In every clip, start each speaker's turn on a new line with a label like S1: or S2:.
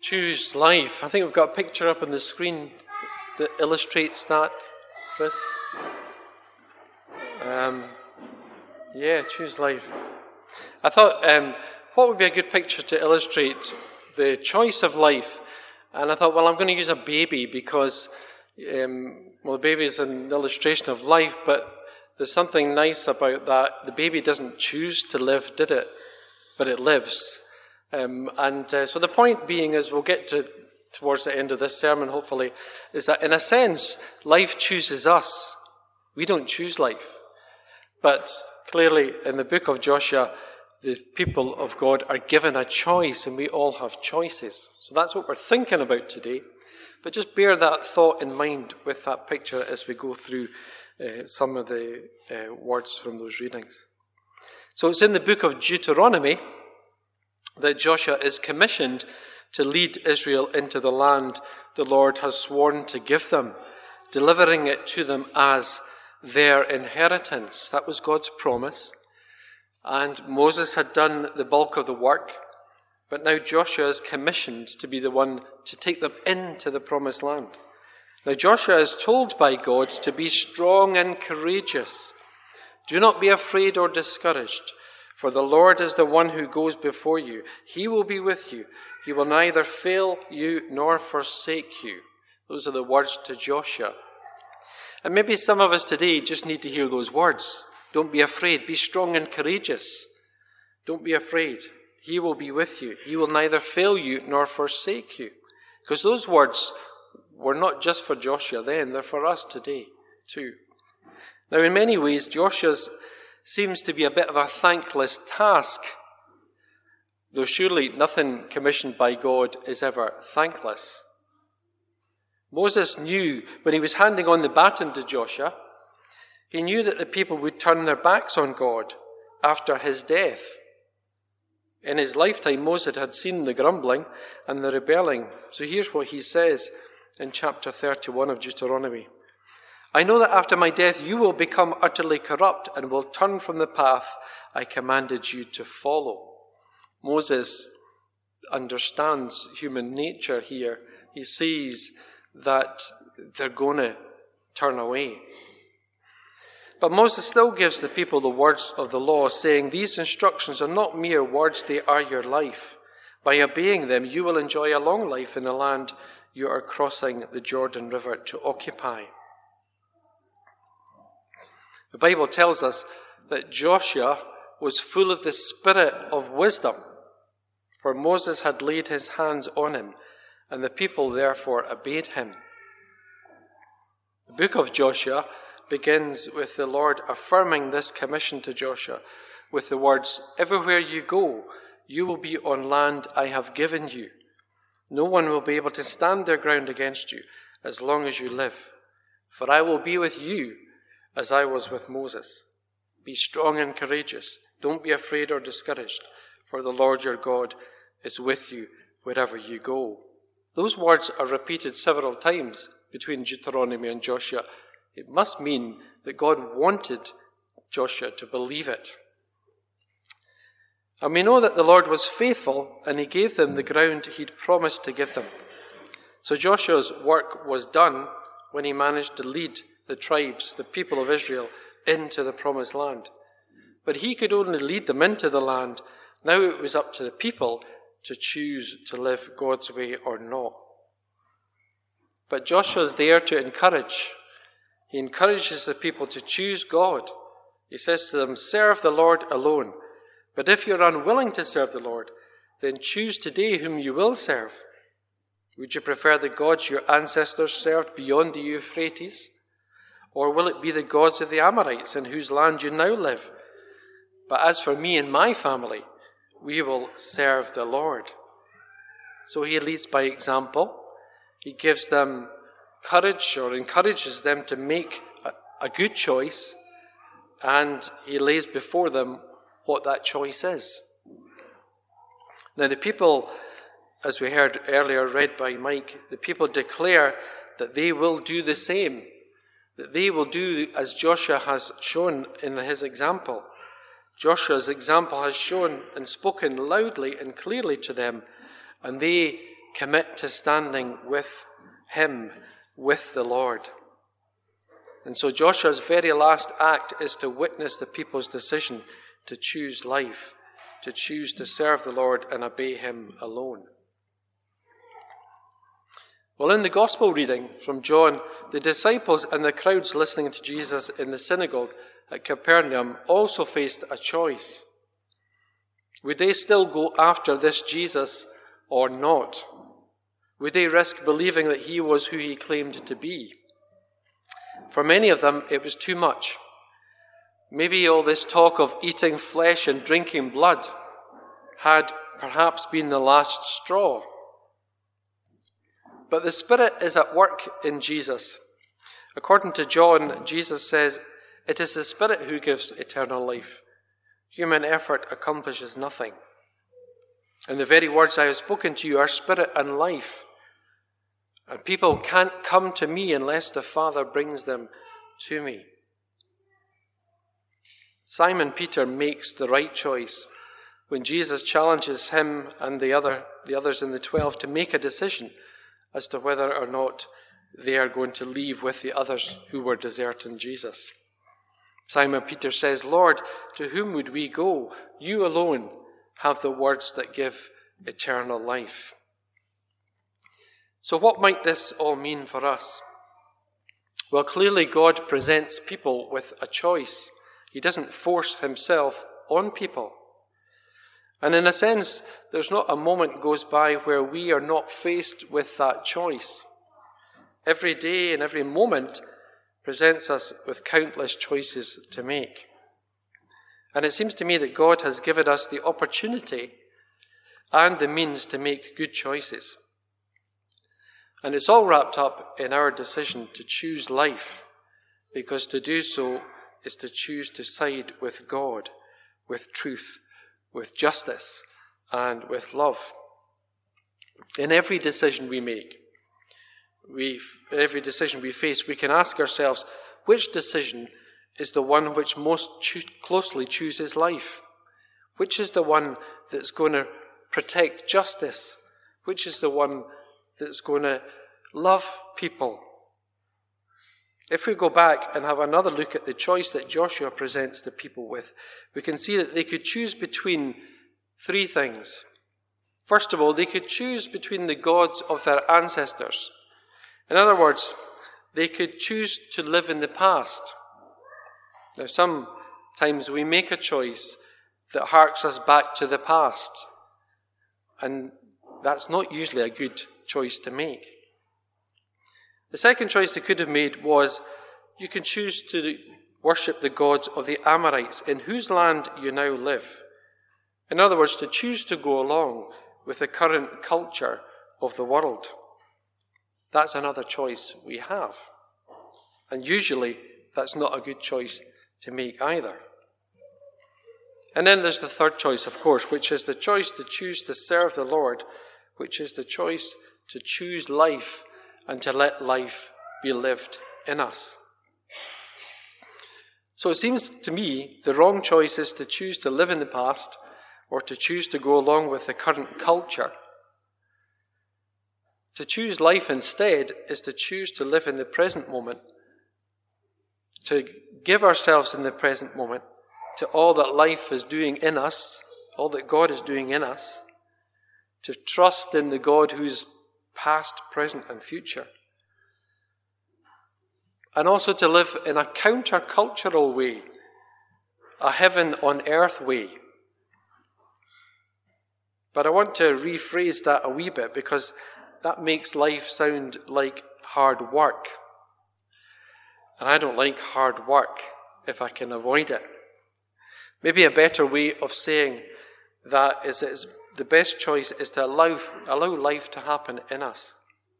S1: Choose life. I think we've got a picture up on the screen that illustrates that, Chris. Choose life. I thought, what would be a good picture to illustrate the choice of life? And I thought, well, I'm going to use a baby because, the baby is an illustration of life, but there's something nice about that. The baby doesn't choose to live, did it? But it lives. So the point being, as we'll get towards the end of this sermon, hopefully, is that in a sense, life chooses us. We don't choose life. But clearly, in the book of Joshua, the people of God are given a choice, and we all have choices. So that's what we're thinking about today. But just bear that thought in mind with that picture as we go through some of the words from those readings. So it's in the book of Deuteronomy that Joshua is commissioned to lead Israel into the land the Lord has sworn to give them, delivering it to them as their inheritance. That was God's promise. And Moses had done the bulk of the work, but now Joshua is commissioned to be the one to take them into the promised land. Now Joshua is told by God to be strong and courageous. Do not be afraid or discouraged, for the Lord is the one who goes before you. He will be with you. He will neither fail you nor forsake you. Those are the words to Joshua. And maybe some of us today just need to hear those words. Don't be afraid. Be strong and courageous. Don't be afraid. He will be with you. He will neither fail you nor forsake you. Because those words were not just for Joshua then, they're for us today too. Now in many ways, Joshua's seems to be a bit of a thankless task, though surely nothing commissioned by God is ever thankless. Moses knew when he was handing on the baton to Joshua, he knew that the people would turn their backs on God after his death. In his lifetime, Moses had seen the grumbling and the rebelling. So here's what he says in chapter 31 of Deuteronomy. I know that after my death you will become utterly corrupt and will turn from the path I commanded you to follow. Moses understands human nature here. He sees that they're going to turn away. But Moses still gives the people the words of the law, saying, these instructions are not mere words, they are your life. By obeying them, you will enjoy a long life in the land you are crossing the Jordan River to occupy. The Bible tells us that Joshua was full of the spirit of wisdom, for Moses had laid his hands on him, and the people therefore obeyed him. The book of Joshua begins with the Lord affirming this commission to Joshua with the words, everywhere you go, you will be on land I have given you. No one will be able to stand their ground against you as long as you live, for I will be with you as I was with Moses. Be strong and courageous. Don't be afraid or discouraged, for the Lord your God is with you wherever you go. Those words are repeated several times between Deuteronomy and Joshua. It must mean that God wanted Joshua to believe it. And we know that the Lord was faithful and he gave them the ground he'd promised to give them. So Joshua's work was done when he managed to lead the tribes, the people of Israel, into the promised land. But he could only lead them into the land. Now it was up to the people to choose to live God's way or not. But Joshua is there to encourage. He encourages the people to choose God. He says to them, serve the Lord alone. But if you're unwilling to serve the Lord, then choose today whom you will serve. Would you prefer the gods your ancestors served beyond the Euphrates? Or will it be the gods of the Amorites in whose land you now live? But as for me and my family, we will serve the Lord. So he leads by example. He gives them courage or encourages them to make a good choice, and he lays before them what that choice is. Now the people, as we heard earlier, read by Mike, the people declare that they will do the same, that they will do as Joshua has shown in his example. Joshua's example has shown and spoken loudly and clearly to them, and they commit to standing with him, with the Lord. And so Joshua's very last act is to witness the people's decision to choose life, to choose to serve the Lord and obey him alone. Well, in the gospel reading from John, the disciples and the crowds listening to Jesus in the synagogue at Capernaum also faced a choice. Would they still go after this Jesus or not? Would they risk believing that he was who he claimed to be? For many of them, it was too much. Maybe all this talk of eating flesh and drinking blood had perhaps been the last straw. But the Spirit is at work in Jesus. According to John, Jesus says, "It is the Spirit who gives eternal life. Human effort accomplishes nothing. And the very words I have spoken to you are spirit and life. And people can't come to me unless the Father brings them to me." Simon Peter makes the right choice when Jesus challenges him and the others in the 12 to make a decision as to whether or not they are going to leave with the others who were deserting Jesus. Simon Peter says, "Lord, to whom would we go? You alone have the words that give eternal life." So what might this all mean for us? Well, clearly God presents people with a choice. He doesn't force himself on people. And in a sense, there's not a moment goes by where we are not faced with that choice. Every day and every moment presents us with countless choices to make. And it seems to me that God has given us the opportunity and the means to make good choices. And it's all wrapped up in our decision to choose life, because to do so is to choose to side with God, with truth, with justice, and with love. In every decision we make, every decision we face, we can ask ourselves, which decision is the one which most closely chooses life? Which is the one that's going to protect justice? Which is the one that's going to love people? If we go back and have another look at the choice that Joshua presents the people with, we can see that they could choose between three things. First of all, they could choose between the gods of their ancestors. In other words, they could choose to live in the past. Now, sometimes we make a choice that harks us back to the past, and that's not usually a good choice to make. The second choice they could have made was, you can choose to worship the gods of the Amorites, in whose land you now live. In other words, to choose to go along with the current culture of the world. That's another choice we have. And usually, that's not a good choice to make either. And then there's the third choice, of course, which is the choice to choose to serve the Lord, which is the choice to choose life and to let life be lived in us. So it seems to me the wrong choice is to choose to live in the past or to choose to go along with the current culture. To choose life instead is to choose to live in the present moment, to give ourselves in the present moment to all that life is doing in us, all that God is doing in us, to trust in the God who's past, present, and future. And also to live in a counter-cultural way, a heaven on earth way. But I want to rephrase that a wee bit, because that makes life sound like hard work. And I don't like hard work if I can avoid it. Maybe a better way of saying that is the best choice is to allow life to happen in us.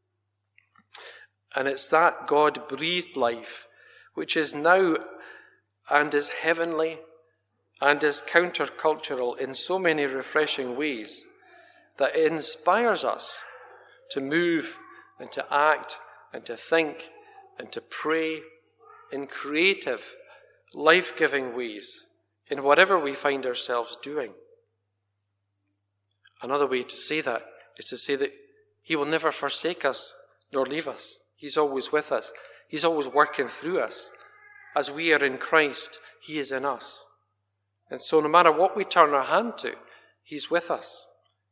S1: And it's that God-breathed life, which is now and is heavenly and is countercultural in so many refreshing ways, that it inspires us to move and to act and to think and to pray in creative, life-giving ways in whatever we find ourselves doing. Another way to say that is to say that He will never forsake us nor leave us. He's always with us. He's always working through us. As we are in Christ, he is in us. And so no matter what we turn our hand to, he's with us.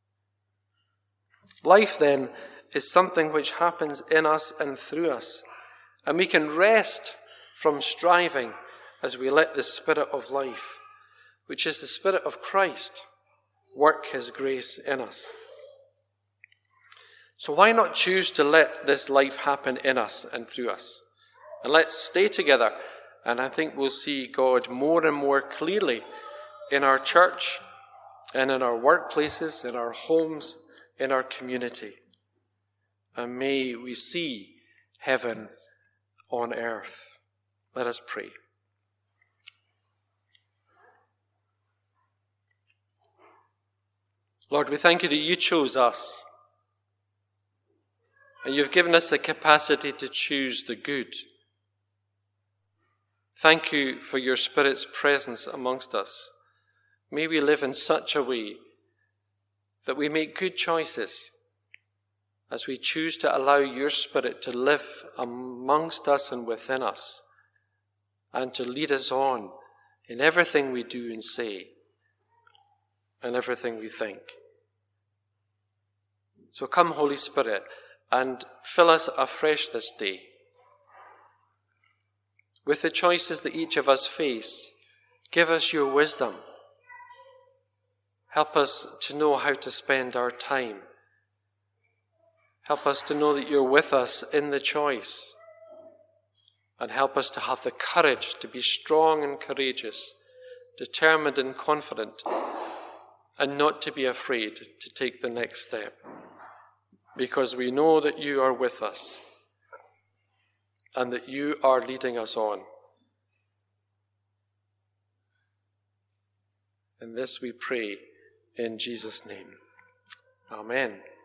S1: Life then is something which happens in us and through us. And we can rest from striving as we let the Spirit of life, which is the Spirit of Christ, work his grace in us. So why not choose to let this life happen in us and through us? And let's stay together, and I think we'll see God more and more clearly in our church and in our workplaces, in our homes, in our community. And may we see heaven on earth. Let us pray. Lord, we thank you that you chose us. And you've given us the capacity to choose the good. Thank you for your Spirit's presence amongst us. May we live in such a way that we make good choices as we choose to allow your Spirit to live amongst us and within us, and to lead us on in everything we do and say, and everything we think. So come, Holy Spirit, and fill us afresh this day with the choices that each of us face. Give us your wisdom. Help us to know how to spend our time. Help us to know that you're with us in the choice. And help us to have the courage to be strong and courageous, determined and confident, and not to be afraid to take the next step. Because we know that you are with us and that you are leading us on. And this we pray in Jesus' name. Amen.